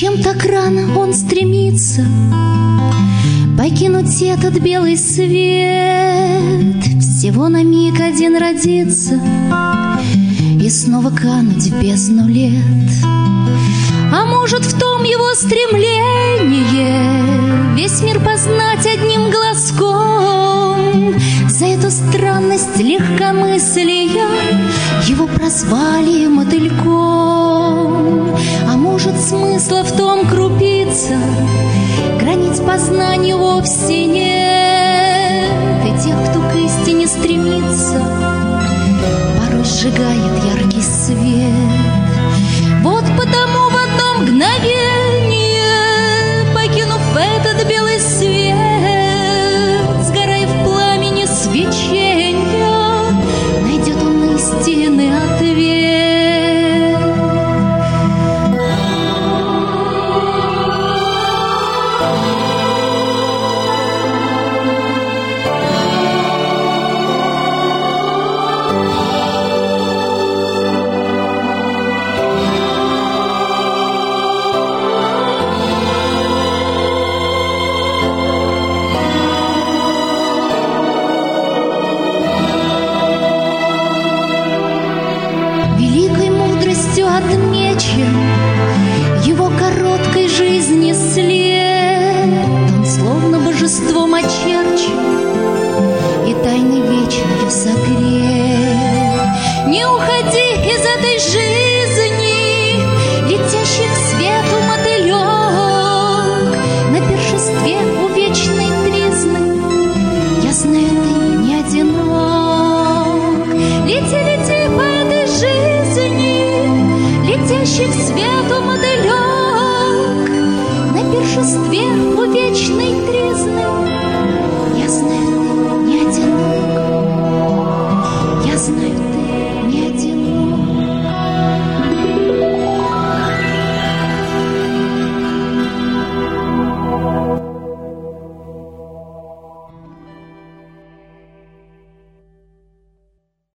Зачем так рано он стремится покинуть этот белый свет, всего на миг один родиться и снова кануть в бездну лет? А может, в том его стремление весь мир познать одним глазком? За эту странность легкомыслия его прозвали мотыльком. А может, смысла в том крупица, границ познания вовсе нет, и тех, кто к истине стремится, порой сжигает яркий свет. Вот потому в одно мгновение, покинув этот белый свет, сгорая в пламени свечения, найдет он истинный ответ. Отмечен его короткой жизни след, он словно божеством очерчен и тайной вечной согрет. Не уходи из этой жизни, летящий к свету мотылек, на пиршестве у вечной тризны, я знаю, ты не одинок. Лети, лети по этой жизни, летящий к свету мотылек, на пиршестве у